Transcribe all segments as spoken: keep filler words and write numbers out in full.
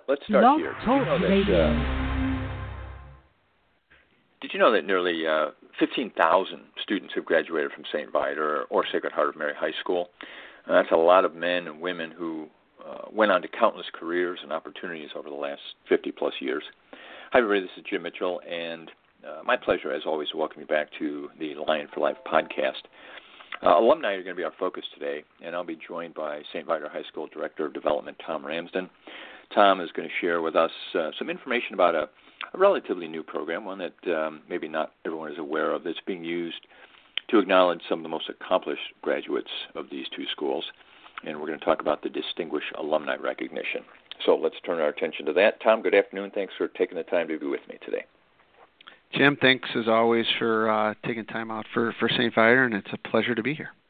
let's start Blog here. Did Talk you know that, Radio. uh, did you know that nearly uh, fifteen thousand students have graduated from Saint Viator or Sacred Heart of Mary High School? And that's a lot of men and women who uh, went on to countless careers and opportunities over the last fifty-plus years. Hi, everybody. This is Jim Mitchell, and uh, my pleasure, as always, to welcome you back to the Lion for Life podcast. Uh, alumni are going to be our focus today, and I'll be joined by Saint Viator High School Director of Development, Tom Ramsden. Tom is going to share with us uh, some information about a, a relatively new program, one that um, maybe not everyone is aware of, that's being used to acknowledge some of the most accomplished graduates of these two schools. And we're going to talk about the Distinguished Alumni Recognition. So let's turn our attention to that. Tom, good afternoon. Thanks for taking the time to be with me today. Jim, thanks as always for uh, taking time out for, for Saint Viator, and it's a pleasure to be here.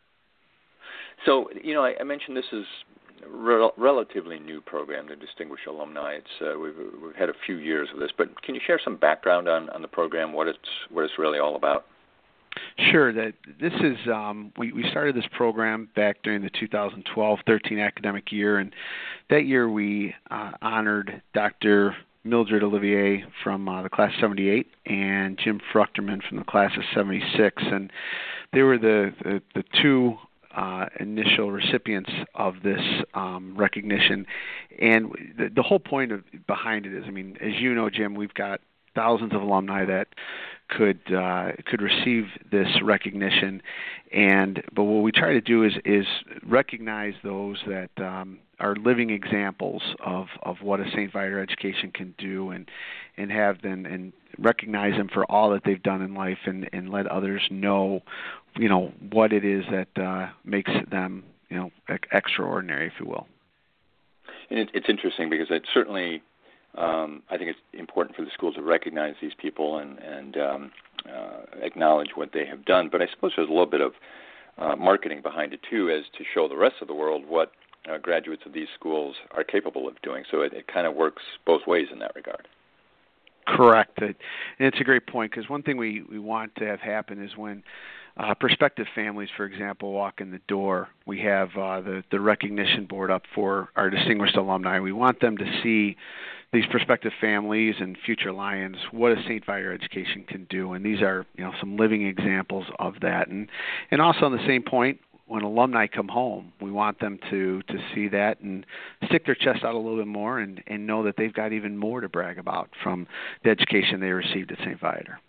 So, you know, I, I mentioned this is a re- relatively new program, the Distinguished Alumni. It's uh, we've, we've had a few years of this, but can you share some background on, on the program, what it's what it's really all about? Sure. That this is um, we, we started this program back during the two thousand twelve thirteen academic year, and that year we uh, honored Doctor Mildred Olivier from uh, the class seventy-eight and Jim Fruchterman from the class of seventy-six, and they were the, the, the two uh, initial recipients of this um, recognition. And the, the whole point of behind it is, I mean, as you know, Jim, we've got thousands of alumni that could uh, could receive this recognition, and but what we try to do is is recognize those that um, are living examples of, of what a Saint Viator education can do, and and have them and recognize them for all that they've done in life, and, and let others know, you know, what it is that uh, makes them, you know, extraordinary, if you will. And it, it's interesting because it certainly. Um, I think it's important for the school to recognize these people and, and um, uh, acknowledge what they have done. But I suppose there's a little bit of uh, marketing behind it, too, as to show the rest of the world what uh, graduates of these schools are capable of doing. So it, it kind of works both ways in that regard. Correct. And it's a great point, because one thing we, we want to have happen is when uh, prospective families, for example, walk in the door, we have uh, the, the recognition board up for our distinguished alumni. We want them to see these prospective families and future Lions what a Saint Viator education can do, and these are, you know, some living examples of that. And and also on the same point, when alumni come home, we want them to, to see that and stick their chest out a little bit more and, and know that they've got even more to brag about from the education they received at Saint Viator.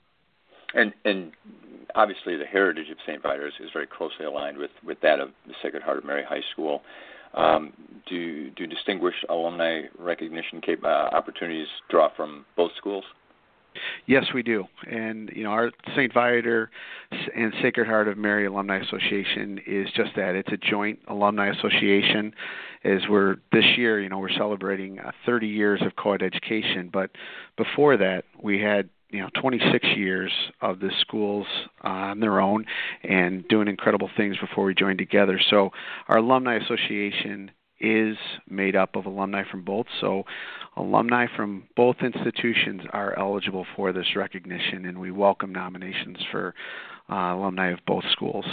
And and obviously the heritage of Saint Viator is, is very closely aligned with, with that of the Sacred Heart of Mary High School. Um, do do distinguished alumni recognition cap- uh, opportunities draw from both schools? Yes, we do. And, you know, our Saint Viator and Sacred Heart of Mary Alumni Association is just that. It's a joint alumni association. As we're this year, you know, we're celebrating uh, thirty years of co-ed education. But before that, we had, you know, twenty-six years of the schools uh, on their own and doing incredible things before we joined together. So our alumni association is made up of alumni from both. So alumni from both institutions are eligible for this recognition, and we welcome nominations for uh, alumni of both schools.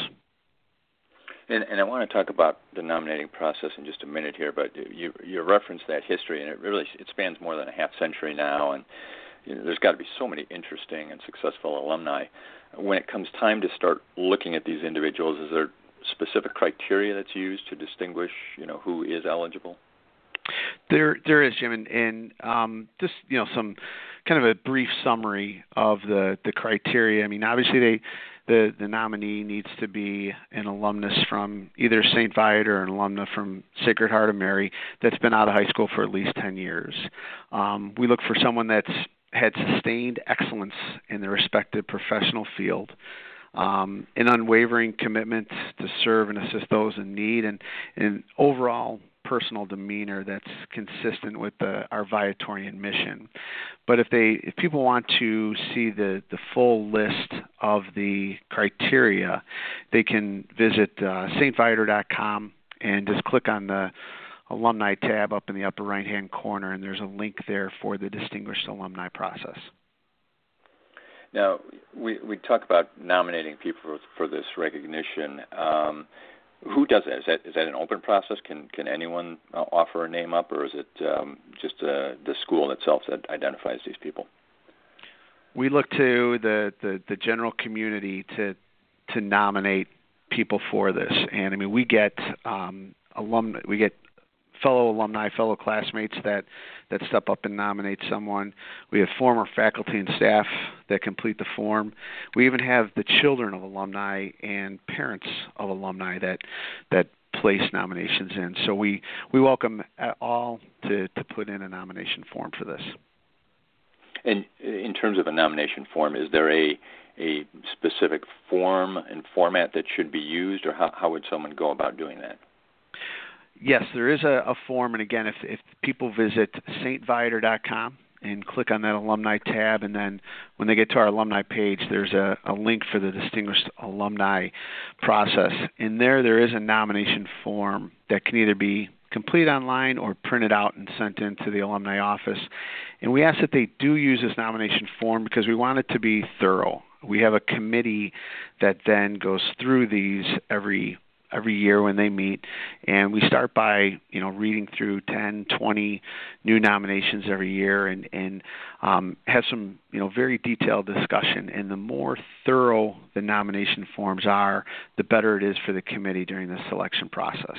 And, and I want to talk about the nominating process in just a minute here, but you, you referenced that history, and it really it spans more than a half century now, and you know, there's got to be so many interesting and successful alumni. When it comes time to start looking at these individuals, is there specific criteria that's used to distinguish, you know, who is eligible? There, there is, Jim, and, and um, just, you know, some kind of a brief summary of the, the criteria. I mean, obviously, they, the the nominee needs to be an alumnus from either Saint Viator or an alumna from Sacred Heart of Mary that's been out of high school for at least ten years. Um, we look for someone that's had sustained excellence in their respective professional field. Um, an unwavering commitment to serve and assist those in need, and an overall personal demeanor that's consistent with the, our Viatorian mission. But if they, if people want to see the, the full list of the criteria, they can visit uh, saint viator dot com and just click on the alumni tab up in the upper right-hand corner, and there's a link there for the distinguished alumni process. Now, we we talk about nominating people for, for this recognition. Um, Who does that? Is that is that an open process? Can can anyone uh, offer a name up, or is it um, just uh, the school itself that identifies these people? We look to the, the, the general community to to nominate people for this, and I mean we get um, alum we get fellow alumni, fellow classmates that, that step up and nominate someone. We have former faculty and staff that complete the form. We even have the children of alumni and parents of alumni that that place nominations in. So we, we welcome all to, to put in a nomination form for this. And in terms of a nomination form, is there a a specific form and format that should be used, or how, how would someone go about doing that? Yes, there is a, a form, and again, if, if people visit st viator dot com and click on that alumni tab, and then when they get to our alumni page, there's a, a link for the Distinguished Alumni process. In there, there is a nomination form that can either be complete online or printed out and sent into the alumni office. And we ask that they do use this nomination form because we want it to be thorough. We have a committee that then goes through these every every year when they meet, and we start by, you know, reading through ten, twenty new nominations every year and, and um, have some, you know, very detailed discussion. And the more thorough the nomination forms are, the better it is for the committee during the selection process.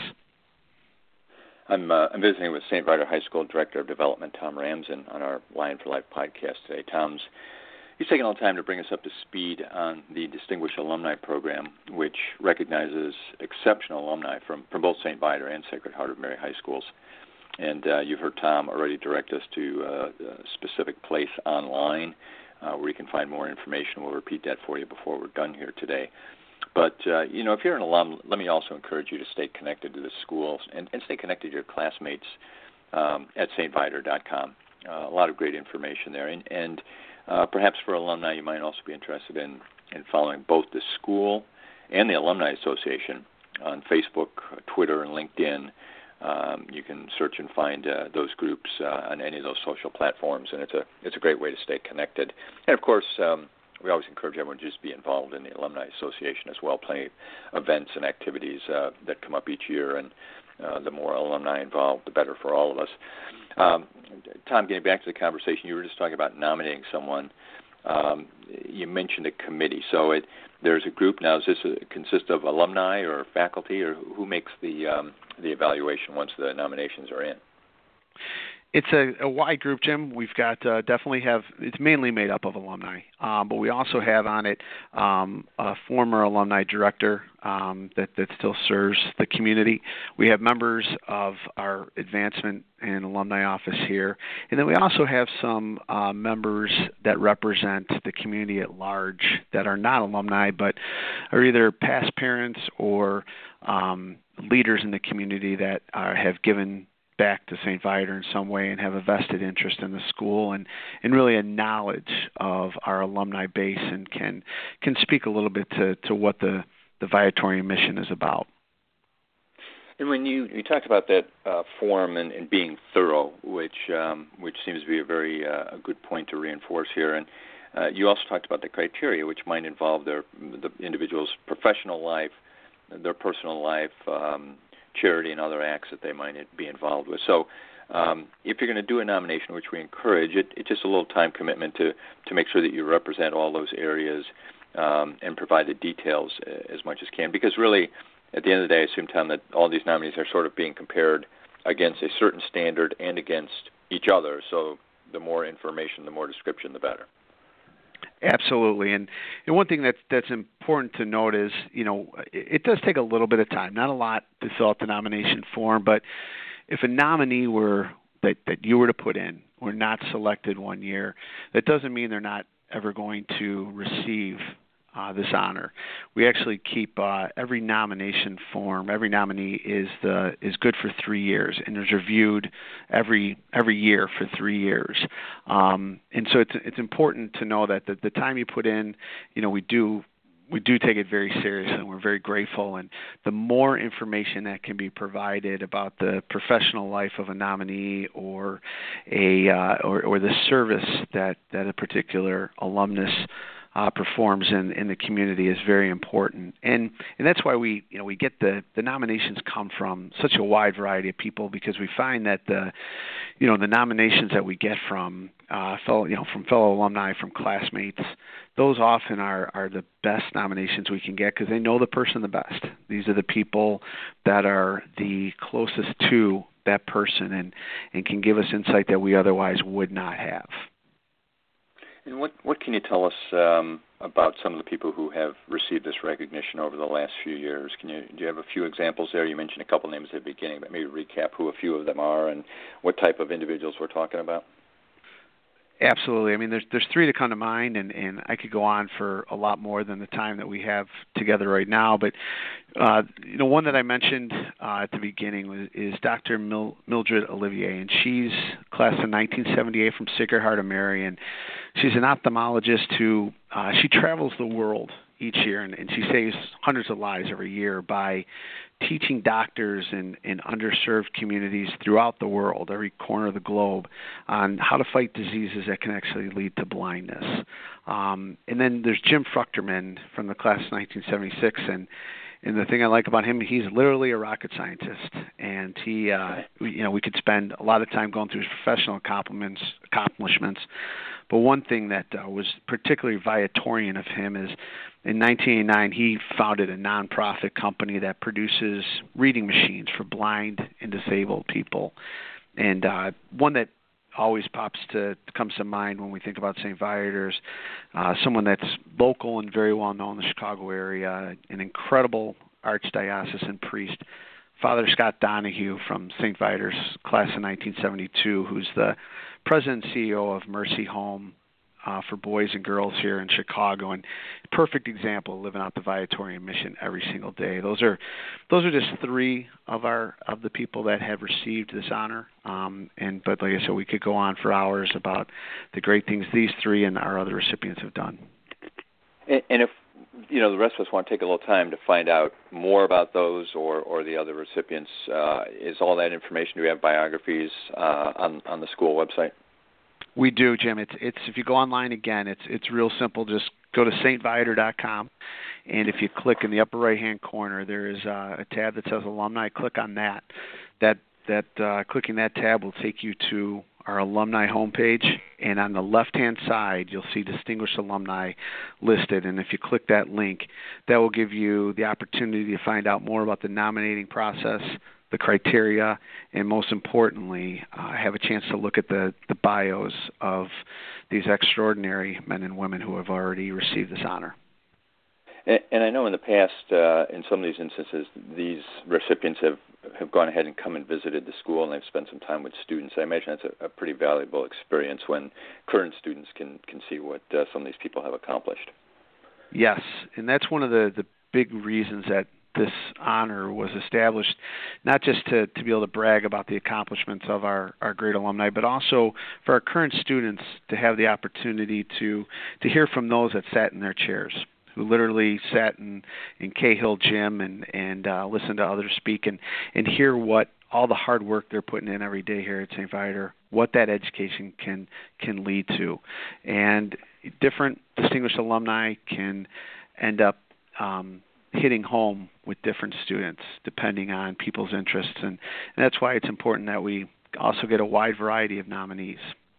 I'm, uh, I'm visiting with Saint Viator High School Director of Development, Tom Ramsden, on our Lion for Life podcast today. Tom's He's taken all the time to bring us up to speed on the Distinguished Alumni Program, which recognizes exceptional alumni from, from both Saint Viator and Sacred Heart of Mary High Schools. And uh, you've heard Tom already direct us to uh, a specific place online uh, where you can find more information. We'll repeat that for you before we're done here today. But, uh, you know, if you're an alum, let me also encourage you to stay connected to the schools and, and stay connected to your classmates um, at st viator dot com. Uh, a lot of great information there. And, and Uh, perhaps for alumni, you might also be interested in, in following both the school and the Alumni Association on Facebook, Twitter, and LinkedIn. Um, you can search and find uh, those groups uh, on any of those social platforms, and it's a it's a great way to stay connected. And of course, um, we always encourage everyone to just be involved in the Alumni Association as well. Plenty of events and activities uh, that come up each year, and uh, the more alumni involved, the better for all of us. Um, Tom, getting back to the conversation, you were just talking about nominating someone. Um, you mentioned a committee. So it, there's a group now. Does this a, consist of alumni or faculty, or who makes the um, the evaluation once the nominations are in? It's a, a wide group, Jim. We've got uh, definitely have, it's mainly made up of alumni, um, but we also have on it um, a former alumni director um, that, that still serves the community. We have members of our advancement and alumni office here, and then we also have some uh, members that represent the community at large that are not alumni, but are either past parents or um, leaders in the community that are, have given back to Saint Viator in some way and have a vested interest in the school and, and really a knowledge of our alumni base and can can speak a little bit to, to what the, the Viatorian mission is about. And when you, you talked about that uh, form and, and being thorough, which um, which seems to be a very uh, a good point to reinforce here, and uh, you also talked about the criteria, which might involve their the individual's professional life, their personal life, um, charity and other acts that they might be involved with. So um, if you're going to do a nomination, which we encourage, it, it's just a little time commitment to, to make sure that you represent all those areas um, and provide the details as much as can. Because really, at the end of the day, I assume, Tom, that all these nominees are sort of being compared against a certain standard and against each other. So the more information, the more description, the better. Absolutely, and, and one thing that's that's important to note is, you know, it, it does take a little bit of time, not a lot to fill out the nomination form, but if a nominee were that, that you were to put in were not selected one year, that doesn't mean they're not ever going to receive uh, this honor. We actually keep uh, every nomination form, every nominee is the is good for three years and is reviewed every every year for three years. Um, and so it's it's important to know that the, the time you put in, you know, we do we do take it very seriously, and we're very grateful. And the more information that can be provided about the professional life of a nominee or a uh, or, or the service that, that a particular alumnus uh, performs in, in the community is very important. And and that's why we you know we get the, the nominations come from such a wide variety of people, because we find that the you know the nominations that we get from uh, fellow you know from fellow alumni, from classmates, those often are, are the best nominations we can get, because they know the person the best. These are the people that are the closest to that person and, and can give us insight that we otherwise would not have. And what, what can you tell us um, about some of the people who have received this recognition over the last few years? Can you do you have a few examples there? You mentioned a couple names at the beginning, but maybe recap who a few of them are and what type of individuals we're talking about. Absolutely. I mean, there's there's three to come to mind, and, and I could go on for a lot more than the time that we have together right now. But uh, you know, one that I mentioned uh, at the beginning was, is Doctor Mil- Mildred Olivier, and she's class of nineteen seventy-eight from Sacred Heart of Mary, and she's an ophthalmologist who uh, she travels the world each year, and, and she saves hundreds of lives every year by teaching doctors in, in underserved communities throughout the world, every corner of the globe, on how to fight diseases that can actually lead to blindness. Um, and then there's Jim Fruchterman from the class of nineteen seventy-six, and and the thing I like about him, he's literally a rocket scientist, and he, uh, you know, we could spend a lot of time going through his professional accomplishments, accomplishments. But one thing that uh, was particularly Viatorian of him is, in nineteen eighty-nine, he founded a nonprofit company that produces reading machines for blind and disabled people. And uh, one that always pops to comes to mind when we think about Saint Viator's, uh, someone that's local and very well known in the Chicago area, an incredible archdiocesan priest, Father Scott Donahue from Saint Viator's class of nineteen seventy-two, who's the president and C E O of Mercy Home uh, for boys and girls here in Chicago, and perfect example of living out the Viatorian mission every single day. Those are those are just three of our of the people that have received this honor. Um, and but like I said, we could go on for hours about the great things these three and our other recipients have done. And, and if you know the rest of us want to take a little time to find out more about those or, or the other recipients, uh, is all that information? Do we have biographies uh, on on the school website? We do, Jim. It's it's if you go online again, it's it's real simple. Just go to saint viator dot com, and if you click in the upper right hand corner, there is uh, a tab that says alumni. Click on that. That that uh, clicking that tab will take you to our alumni homepage, and on the left hand side, you'll see distinguished alumni listed. And if you click that link, that will give you the opportunity to find out more about the nominating process, the criteria, and most importantly, uh, have a chance to look at the, the bios of these extraordinary men and women who have already received this honor. And, and I know in the past, uh, in some of these instances, these recipients have, have gone ahead and come and visited the school, and they've spent some time with students. I imagine that's a, a pretty valuable experience when current students can, can see what uh, some of these people have accomplished. Yes, and that's one of the, the big reasons that this honor was established, not just to, to be able to brag about the accomplishments of our, our great alumni, but also for our current students to have the opportunity to, to hear from those that sat in their chairs, who literally sat in, in Cahill Gym and, and uh, listened to others speak and, and hear what all the hard work they're putting in every day here at Saint Viator, what that education can can lead to. And different distinguished alumni can end up um, hitting home with different students depending on people's interests. And, and that's why it's important that we also get a wide variety of nominees.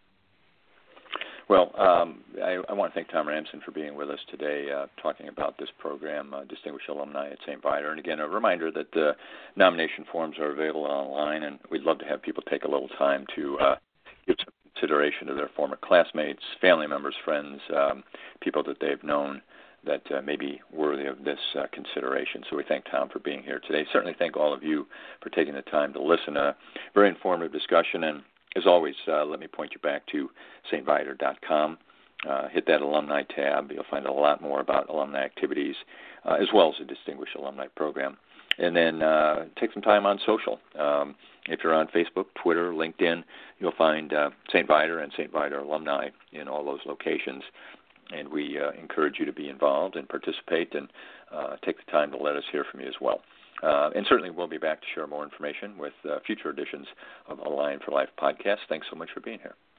Well, um, I, I want to thank Tom Ramson for being with us today, uh, talking about this program, uh, Distinguished Alumni at Saint Viator. And again, a reminder that the nomination forms are available online, and we'd love to have people take a little time to uh, give some consideration to their former classmates, family members, friends, um, people that they've known that uh, may be worthy of this uh, consideration. So we thank Tom for being here today. Certainly thank all of you for taking the time to listen. A very informative discussion, and as always, uh, let me point you back to saint viator dot com. Uh, hit that alumni tab. You'll find a lot more about alumni activities, uh, as well as the Distinguished Alumni Program. And then uh, take some time on social. Um, if you're on Facebook, Twitter, LinkedIn, you'll find uh, Saint Viator and Saint Viator alumni in all those locations. And we uh, encourage you to be involved and participate, and uh, take the time to let us hear from you as well. Uh, and certainly we'll be back to share more information with uh, future editions of Align for Life podcast. Thanks so much for being here.